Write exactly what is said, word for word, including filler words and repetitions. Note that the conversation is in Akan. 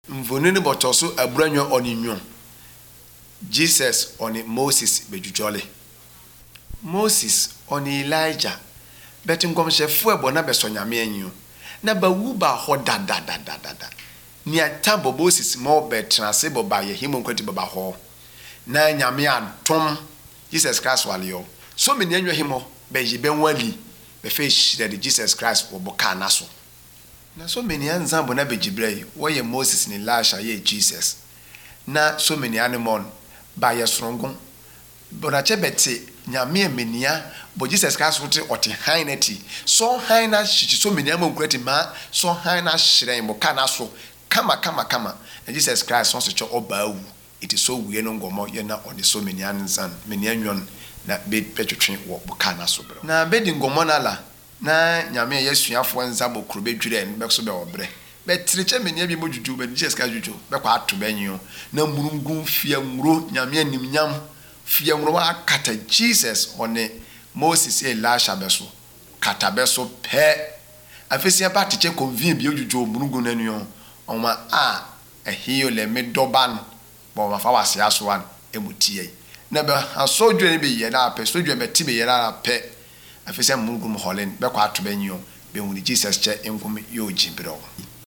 mvonini botoso abranyo oninyo Jesus oni Moses bejujole Moses oni Elijah beti ngomhyefu ebo na besonyame anyu na bawu ba ho da da da da da ni atambo Moses mo betrase bo ba ye himo nkwati baba ho na nyame atom Jesus Christ wale so meni anyo himo be yibe wali be fe shire Jesus Christ wo boka na so na so many anzambo na bejibrei wo ye Moses ni Elisha ye Jesus na so many animal ba ye srongon bona chebete nyame amenia bo Jesus Christ wote oti haineti so haina shichi so many amonkreti ma so haina shire mo kana so kama kama kama na Jesus Christ wants to cho obawu it is so we no ngomo ye na on so many anzan many anyon na be petwetwe wo bokana so bro na be di ngomo na la na nyame yesuafo nzabo kurube dwire ne bekso be obre be triche menia bi mojuju be Jesus Christ juju be kwa ato benyo na murungun fia nwuro nyame anim nyam fia nwuro akata Jesus one Moses Elisha beso kata beso pe afesia ba tiche convene bi ojuju murungun nanu oma a ehio le medoban bo ma fa wase aso an emutie na be asodwe ne be ye na pe sodwe be ti be ye na pe afisa mungum holen be kwa to benyo be woni Jesus che enkum yo jibro